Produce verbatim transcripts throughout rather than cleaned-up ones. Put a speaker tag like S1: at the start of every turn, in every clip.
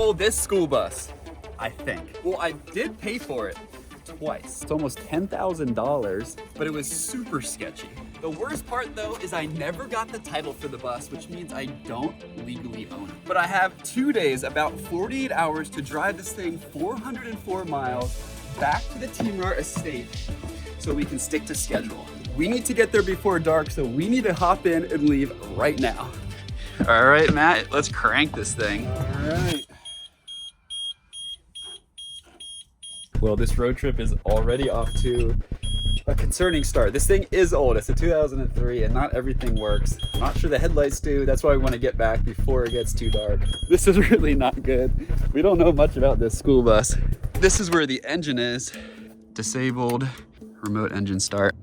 S1: stole this school bus, I think. Well, I did pay for it twice. It's almost ten thousand dollars, but it was super sketchy. The worst part though is I never got the title for the bus, which means I don't legally own it. But I have two days, about forty-eight hours to drive this thing four hundred four miles back to the Timrar estate so we can stick to schedule. We need to get there before dark, so we need to hop in and leave right now. All right, Matt, let's crank this thing.
S2: All right.
S1: Well, this road trip is already off to a concerning start. This thing is old. It's a two thousand three and not everything works. I'm not sure the headlights do. That's why we want to get back before it gets too dark. This is really not good. We don't know much about this school bus. This is where the engine is. Disabled, remote engine start.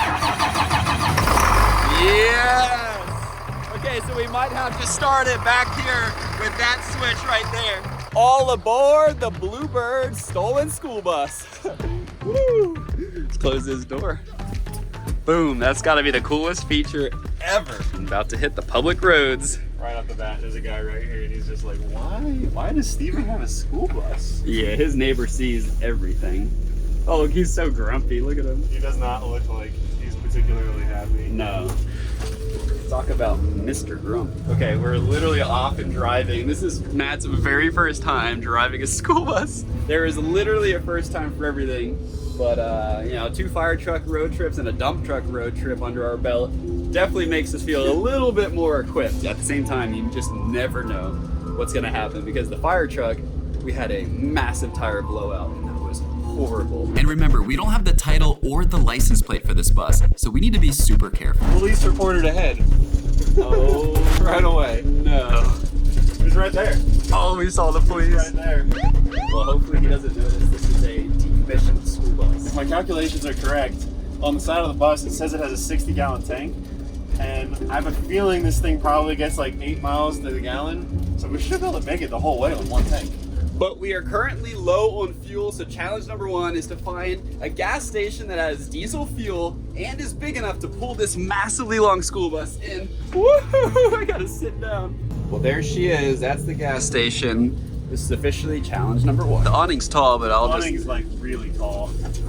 S1: Yes! Okay, so we might have to start it back here with that switch right there. All aboard the Bluebird stolen school bus. Woo! Let's close this door. Boom, that's gotta be the coolest feature ever. I'm about to hit the public roads.
S2: Right off the bat, there's a guy right here and he's just like, why? Why does Steven have a school bus?
S1: Yeah, his neighbor sees everything. Oh, look, he's so grumpy. Look at him.
S2: He does not look like he's particularly happy.
S1: No. Talk about Mister Grump. Okay, we're literally off and driving. This is Matt's very first time driving a school bus. There is literally a first time for everything. But, uh, you know, two fire truck road trips and a dump truck road trip under our belt definitely makes us feel a little bit more equipped. At the same time, you just never know what's gonna happen because the fire truck, we had a massive tire blowout and that was horrible. And remember, we don't have the title or the license plate for this bus, so we need to be super careful.
S2: Police reported ahead.
S1: Oh,
S2: Right away.
S1: no.
S2: He was right there.
S1: Oh, we saw the police.
S2: Right there.
S1: Well, hopefully he doesn't notice this is a decommissioned school bus.
S2: If my calculations are correct, on the side of the bus it says it has a sixty gallon tank, and I have a feeling this thing probably gets like eight miles to the gallon, so we should be able to make it the whole way with one tank.
S1: But we are currently low on fuel, so challenge number one is to find a gas station that has diesel fuel and is big enough to pull this massively long school bus in. Woohoo! I gotta sit down. Well, there she is. That's the gas station. This is officially challenge number one. The awning's tall, but I'll
S2: The
S1: just...
S2: awning's like really tall.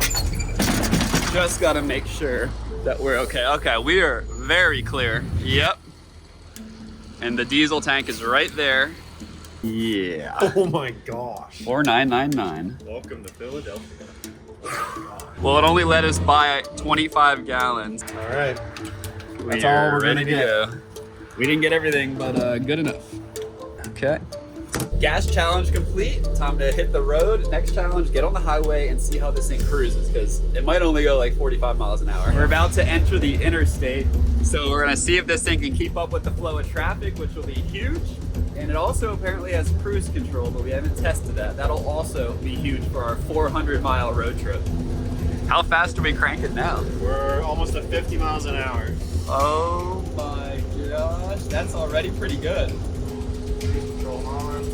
S1: Just gotta make sure that we're okay. Okay, we are very clear. Yep. And the diesel tank is right there. Yeah.
S2: Oh my gosh.
S1: four nine nine nine.
S2: Welcome to Philadelphia.
S1: Well, it only let us buy twenty-five gallons.
S2: All right.
S1: We
S2: That's
S1: are
S2: all we're
S1: ready
S2: gonna
S1: to
S2: get.
S1: go. We didn't get everything, but uh, good enough. Okay. Gas challenge complete. Time to hit the road. Next challenge, get on the highway and see how this thing cruises, because it might only go like forty-five miles an hour. We're about to enter the interstate, so we're gonna see if this thing can keep up with the flow of traffic, which will be huge. And it also apparently has cruise control, but we haven't tested that. That'll also be huge for our four hundred mile road trip. How fast are we cranking now?
S2: We're almost at fifty miles an hour.
S1: Oh my gosh, that's already pretty good.
S2: Control on.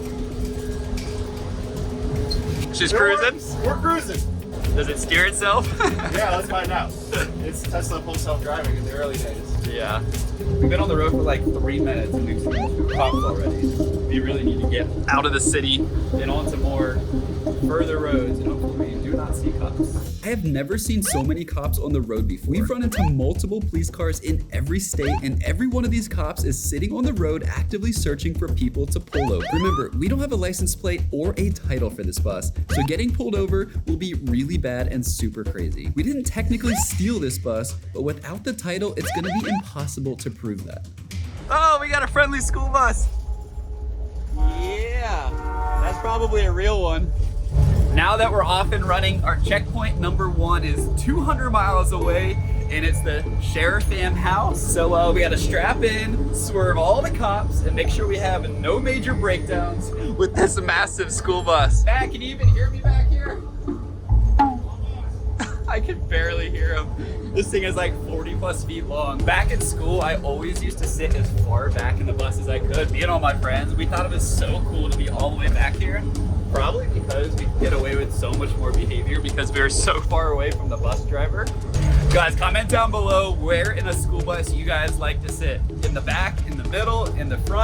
S1: She's
S2: It
S1: cruising?
S2: works. We're cruising.
S1: Does it steer itself?
S2: Yeah, let's find out. It's Tesla full self-driving in the early days.
S1: Yeah. We've been on the road for like three minutes and we've seen two cops already. We really need to get out of the city and onto more further roads, and hopefully we do not see cops. I have never seen so many cops on the road before. We've run into multiple police cars in every state, and every one of these cops is sitting on the road actively searching for people to pull over. Remember, we don't have a license plate or a title for this bus, so getting pulled over will be really bad and super crazy. We didn't technically steal this bus, but without the title, it's gonna be impossible to prove that. Oh, we got a friendly school bus. Yeah, that's probably a real one. Now that we're off and running, our checkpoint number one is two hundred miles away, and it's the Sheriffam House. So uh, we gotta strap in, swerve all the cops, and make sure we have no major breakdowns with this massive school bus. Matt, can you even hear me back here? I can barely hear him. This thing is like forty plus feet long. Back in school, I always used to sit as far back in the bus as I could. Being all my friends, we thought it was so cool to be all the way back here. Probably because we could get away with so much more behavior because we were so far away from the bus driver. Guys, comment down below where in a school bus you guys like to sit. In the back, in the middle, in the front.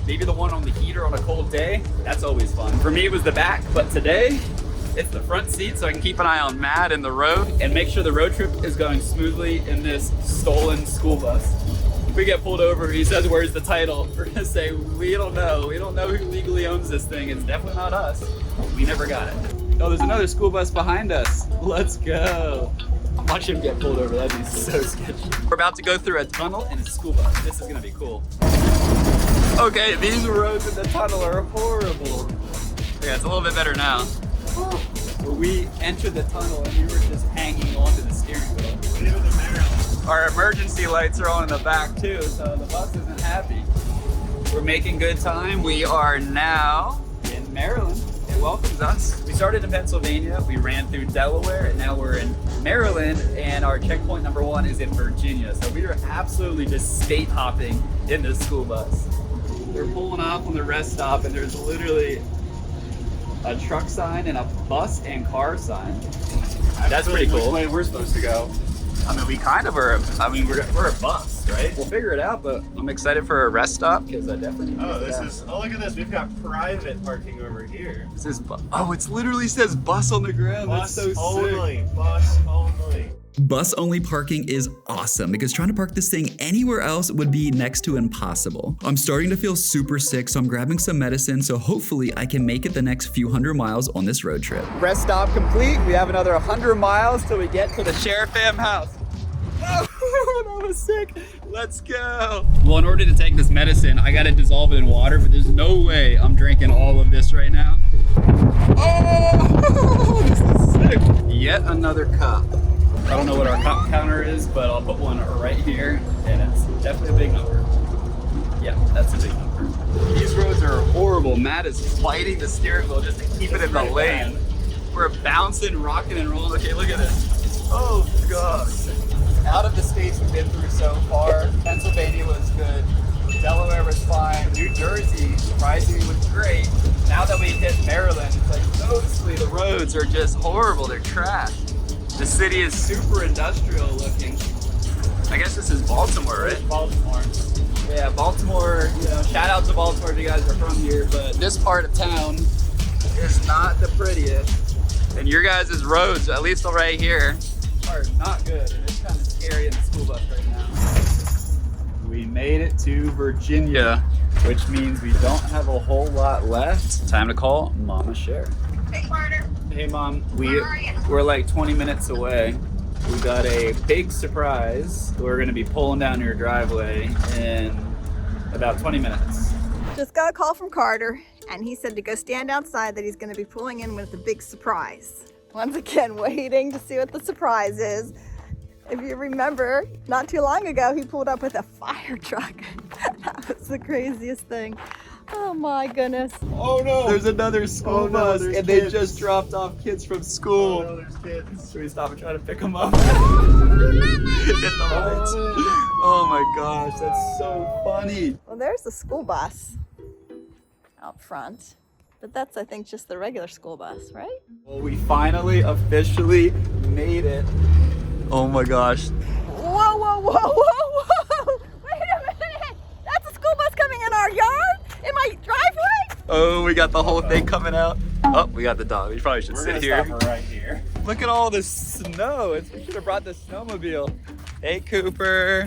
S1: Maybe the one on the heater on a cold day. That's always fun. For me, it was the back, but today, it's the front seat so I can keep an eye on Matt and the road and make sure the road trip is going smoothly in this stolen school bus. If we get pulled over, he says, where's the title? We're gonna say, we don't know. We don't know who legally owns this thing. It's definitely not us. We never got it. Oh, there's another school bus behind us. Let's go. Watch him get pulled over. That'd be so sketchy. We're about to go through a tunnel in a school bus. This is gonna be cool. Okay, these roads in the tunnel are horrible. Yeah, it's a little bit better now. We entered the tunnel and we were just hanging onto the steering wheel. Our emergency lights are on in the back too, so the bus isn't happy. We're making good time. We are now in Maryland. It welcomes us. We started in Pennsylvania, we ran through Delaware, and now we're in Maryland, and our checkpoint number one is in Virginia. So we are absolutely just state hopping in this school bus. We're pulling off on the rest stop, and there's literally a truck sign and a bus and car sign. That's pretty cool.
S2: Which way we're supposed to go?
S1: I mean, we kind of are. I mean, we're, we're a bus, right? We'll figure it out, but I'm excited for a rest stop because I definitely need
S2: Oh,
S1: to
S2: this
S1: get
S2: is. Oh, look at this. We've got private parking over here.
S1: This is bu- oh, it literally says bus on the ground.
S2: Bus
S1: That's so
S2: only.
S1: sick.
S2: Bus only.
S3: Bus only parking is awesome because trying to park this thing anywhere else would be next to impossible. I'm starting to feel super sick, so I'm grabbing some medicine, so hopefully I can make it the next few hundred miles on this road trip.
S1: Rest stop complete. We have another one hundred miles till we get to the Sheriff Fam house. Oh, that was sick. Let's go. Well, in order to take this medicine, I gotta dissolve it in water, but there's no way I'm drinking all of this right now. Oh, this is sick. Yet another cup. I don't know what our cup counter is, but I'll put one right here, and it's definitely a big number. Yeah, that's a big number. These roads are horrible. Matt is fighting the steering wheel just to keep it in the lane. We're bouncing, rocking, and rolling. Okay, look at this. Oh, gosh. Out of the states we've been through so far, Pennsylvania was good. Delaware was fine. New Jersey, surprisingly, was great. Now that we hit Maryland, it's like, mostly the roads are just horrible. They're trash. The city is super industrial looking. I guess this is Baltimore, right?
S2: Baltimore.
S1: Yeah, Baltimore, you know, shout out to Baltimore if you guys are from here, but this part of town is not the prettiest. And your guys' roads, at least right here, are not good. And it's kind of scary in the school bus right now. We made it to Virginia, which means we don't have a whole lot left. Time to call Mama Cher.
S4: Hey, Carter.
S1: Hey Mom, we,
S4: Where are you?
S1: we're like twenty minutes away. We got a big surprise. We're gonna be pulling down your driveway in about twenty minutes.
S4: Just got a call from Carter, and he said to go stand outside that he's going to be pulling in with a big surprise. Once again, waiting to see what the surprise is. If you remember, not too long ago, he pulled up with a fire truck. That was the craziest thing. Oh my goodness.
S2: Oh no!
S1: There's another school
S2: Oh, no,
S1: bus,
S2: there's
S1: and they
S2: kids.
S1: just dropped off kids from school.
S2: Oh no, there's kids.
S1: Should we stop and try to pick them up? Hit the lights. Oh my gosh, that's so funny.
S4: Well, there's the school bus out front. But that's, I think, just the regular school bus, right?
S1: Well, we finally officially made it. Oh my gosh.
S4: Whoa, whoa, whoa, whoa, whoa! Wait a minute! That's a school bus coming in our yard? In my driveway?
S1: Oh, we got the whole thing coming out. Oh, we got the dog. We probably should
S2: We're
S1: sit
S2: gonna
S1: here.
S2: stop her right here.
S1: Look at all the snow. It's, we should have brought the snowmobile. Hey, Cooper.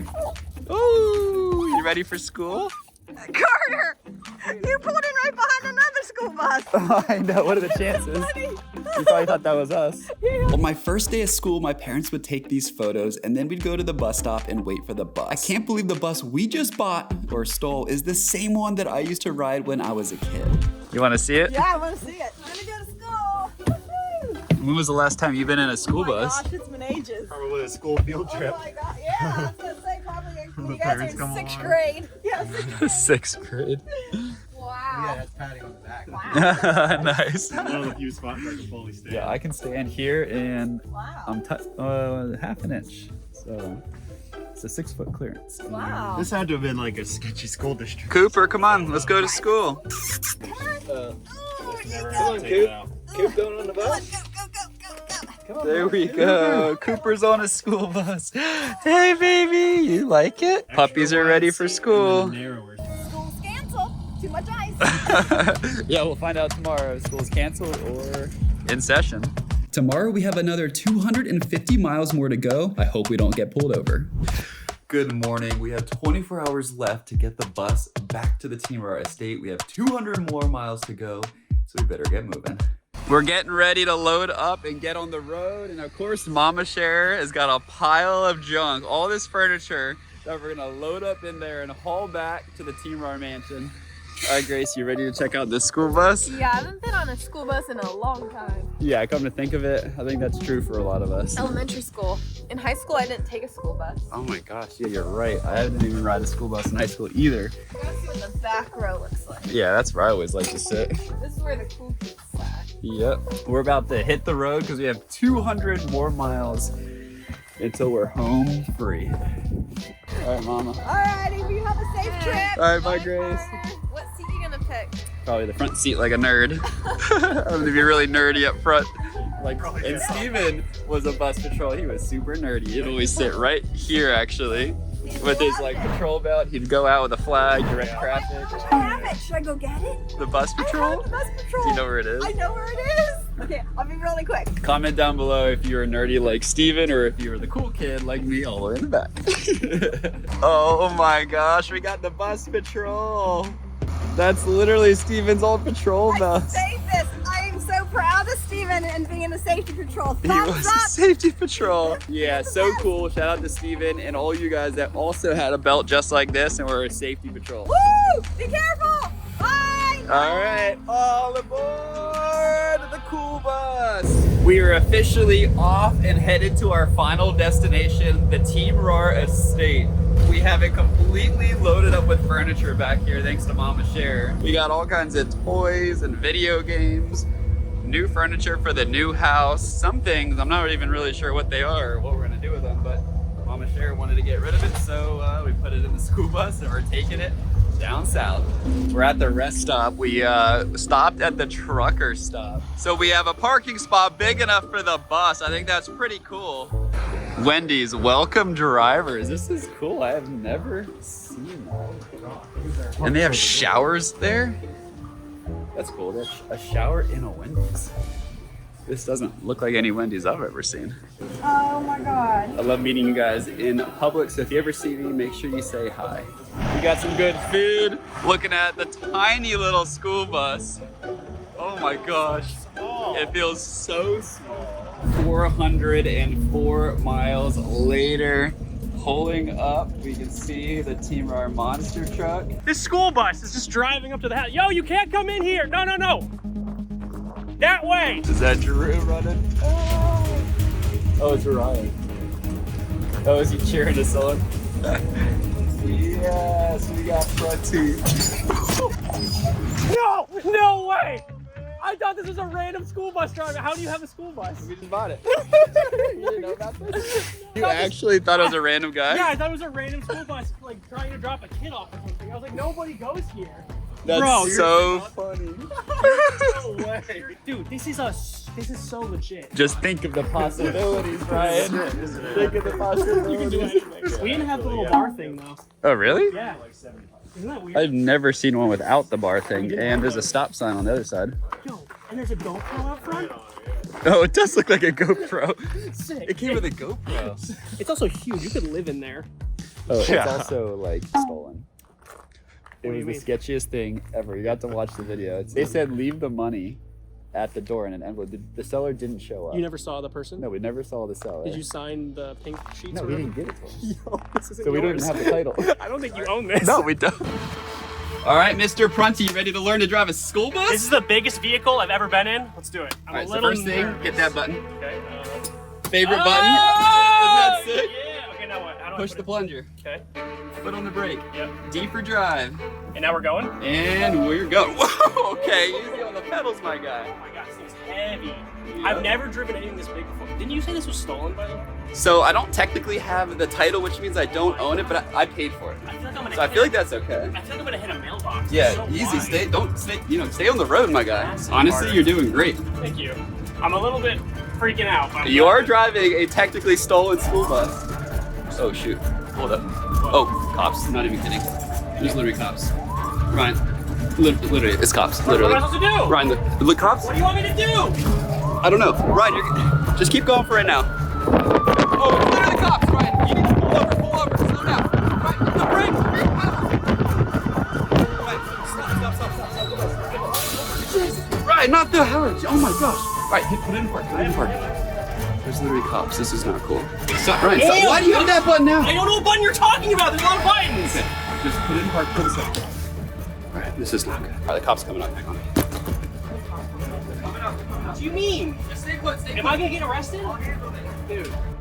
S1: Ooh, you ready for school?
S4: Carter! You pulled in right behind another school bus!
S1: I know. What are the chances? You probably thought that was us.
S3: On my first day of school, my parents would take these photos and then we'd go to the bus stop and wait for the bus. I can't believe the bus we just bought or stole is the same one that I used to ride when I was a kid.
S1: You want to see it?
S4: Yeah, I want to see it. I'm gonna go to school! Woohoo!
S1: When was the last time you've been in a school
S4: Oh my
S1: bus?
S4: gosh, it's been ages.
S2: Probably a school field
S4: Oh
S2: trip.
S4: my god, yeah, I was gonna say probably
S2: The
S4: you guys are
S2: parents
S4: in
S2: come
S4: sixth
S2: along.
S4: grade. Yeah, sixth grade.
S1: Sixth grade.
S4: Wow.
S2: that's patty on the back.
S4: Wow.
S1: Nice.
S2: One of the few spots I can fully stand.
S1: Yeah, I can stand here and
S4: Wow.
S1: I'm t- uh, half an inch. So it's a six foot clearance.
S4: Wow.
S2: This had to have been like a sketchy school district.
S1: Cooper, come on, let's go to school.
S4: Come on. Oh, you
S2: Never
S4: go.
S2: had to take it out.
S1: Coop going on the
S4: Go, go,
S1: bus.
S4: go, go, go, go.
S1: There we go. Cooper's on a school bus. Hey, baby, you like it? Puppies are ready for
S2: Extra
S1: school.
S2: wide seat and then narrower.
S4: School's canceled. too much ice.
S1: Yeah, we'll find out tomorrow if school's canceled or in session.
S3: Tomorrow we have another two hundred fifty miles more to go. I hope we don't get pulled over. Good morning. We have twenty-four hours left to get the bus back to the Team Aurora estate. We have two hundred more miles to go, so we better get moving.
S1: We're getting ready to load up and get on the road. And of course, Mama Cher has got a pile of junk, all this furniture that we're gonna load up in there and haul back to the Team Aurora mansion. All right, Grace, you ready to check out this school bus?
S5: Yeah, I haven't been on a school bus in a long time.
S1: Yeah, come to think of it, I think that's true for a lot of us.
S5: Elementary school. In high school, I didn't take a school bus.
S1: Oh my gosh, yeah, you're right. I didn't even ride a school bus in high school either.
S5: I gotta see what the back row looks like.
S1: Yeah, that's where I always like to sit.
S5: This is where the cool kids sat.
S1: Yep. We're about to hit the road because we have two hundred more miles until we're home free. All right, Mama.
S4: Alrighty, we have a safe trip.
S1: All right, bye, Grace.
S5: What seat you gonna pick?
S1: Probably the front seat like a nerd. I'm gonna be really nerdy up front. Like, and Steven was a bus patrol. He was super nerdy. He'd always sit right here, actually, with his like patrol belt. He'd go out with a flag, direct traffic.
S4: I have it. Should I go get it?
S1: The bus
S4: I
S1: patrol?
S4: have the bus patrol.
S1: Do you know where it is?
S4: I know where it is. Okay, I'll be really quick.
S1: Comment down below if you're a nerdy like Steven or if you're the cool kid like me all the way in the back. Oh my gosh, we got the bus patrol. That's literally Steven's old patrol
S4: I
S1: bus.
S4: saved this. I am so proud of Steven and being in the safety patrol.
S1: He
S4: Thumbs
S1: was
S4: up.
S1: a safety patrol. Yeah, so cool. Shout out to Steven and all you guys that also had a belt just like this and were a safety patrol.
S4: Woo! Be careful. Bye.
S1: All right, all aboard the cool bus. We are officially off and headed to our final destination, the Team Aurora estate. We have it completely loaded up with furniture back here thanks to Mama Cher. We got all kinds of toys and video games, new furniture for the new house. Some things, I'm not even really sure what they are or what we're gonna do with them, but Mama Cher wanted to get rid of it, so uh, we put it in the school bus and we're taking it down south. We're at the rest stop. We uh, stopped at the trucker stop. So we have a parking spot big enough for the bus. I think that's pretty cool. Wendy's welcome drivers. This is cool. I have never seen that. And they have showers there. That's cool. There's a shower in a Wendy's. This doesn't look like any Wendy's I've ever seen.
S4: Oh my God.
S1: I love meeting you guys in public, so if you ever see me, make sure you say hi. We got some good food. Looking at the tiny little school bus. Oh my gosh. It feels so small. four hundred four miles later, pulling up, we can see the Team Aurora monster truck.
S6: This school bus is just driving up to the house. Yo, you can't come in here. No, no, no. That way.
S1: Is that Drew running? Oh, oh it's Ryan. Oh, is he cheering us on? Yes, we got front seat.
S6: No, no way. I thought this was a random school bus driver. How do you have a school bus?
S1: We just bought it. You didn't know about this? You actually thought it was a random guy?
S6: Yeah, I thought it was a random school bus, like trying to drop a kid off or something. I was like, nobody goes here.
S1: That's
S6: Bro, you're-
S1: so funny.
S6: No way. Dude, this is a, this is so legit.
S1: Just think of the possibilities, Ryan. Think of the possibilities.
S6: You can do anything. We didn't have the little bar thing though.
S1: Oh, really?
S6: Yeah. Isn't that weird?
S1: I've never seen one without the bar thing, and there's a stop sign on the other side.
S6: Yo, and there's a GoPro out front.
S1: Oh, it does look like a GoPro.
S6: Sick.
S1: It came with a GoPro.
S6: It's also huge. You could live in there.
S1: Oh, it's
S2: Yeah.
S1: also like stolen. It
S6: What do
S1: was
S6: you
S1: the sketchiest thing ever. You got to watch the video. It's, they said leave the money at the door in an envelope. The, the seller didn't show up.
S6: You never saw the person?
S1: No, we never saw the seller.
S6: Did you sign the pink sheets?
S1: No,
S6: or
S1: we
S6: whatever?
S1: didn't give it to him.
S6: Yo, this isn't
S1: So we don't even
S6: yours.
S1: have the title.
S6: I don't think you own this.
S1: No, we don't. All right, Mister Prunty, you ready to learn to drive a school bus?
S6: This is the biggest vehicle I've ever been in. Let's do it. I'm
S1: All right,
S6: a
S1: so
S6: little
S1: first thing,
S6: nervous.
S1: hit that button.
S6: Okay. Uh,
S1: Favorite
S6: oh,
S1: button. Isn't that sick?
S6: Yeah. Okay, now what? How do I
S1: Push
S6: put
S1: the
S6: it?
S1: plunger.
S6: Okay.
S1: Foot on the brake.
S6: Yep.
S1: D for drive.
S6: And now we're going?
S1: And we're going. Whoa, okay, easy on the pedals, my guy.
S6: Oh my gosh, this thing's heavy.
S1: Yeah.
S6: I've never driven anything this big before. Didn't you say this was stolen, by the way?
S1: So I don't technically have the title, which means I don't own it, but I, I paid for it.
S6: I feel like I'm gonna
S1: So I
S6: hit
S1: feel like
S6: a-
S1: that's okay.
S6: I feel like I'm gonna hit a mailbox. It's
S1: Yeah,
S6: so
S1: easy.
S6: wide.
S1: Stay, don't stay, you know, stay on the road, my guy.
S6: Massive
S1: Honestly,
S6: part.
S1: you're doing great.
S6: Thank you. I'm a little bit freaking out. but I'm
S1: You are
S6: not-
S1: driving a technically stolen school bus. Oh shoot, hold up. Oh, cops, not even kidding. There's literally cops. Ryan, Literally, literally, it's cops.
S6: What am I
S1: Literally.
S6: supposed to do?
S1: Ryan, look, look, cops.
S6: What do you want me to do?
S1: I don't know. Ryan, you're, just keep going for right now. Oh, it's literally the cops, Ryan. You need to pull over, pull over, slow down. Ryan, the brakes, brake pedal. Ryan, stop, stop, stop, stop, stop, stop. Ryan, not the Howard. Oh my gosh. Right, hit, put it in park, put it in park. There's literally cops. This is not cool. Stop, Ryan, stop.
S6: Ew.
S1: Why do you hit that button now?
S6: I don't know what button you're talking about. There's a lot of buttons.
S1: Okay, just put it in park, put it in. All right, this is not good. All right, the cop's coming up. Hang on.
S6: What do you mean?
S1: Just stay put, stay
S6: Am I gonna get arrested? Dude.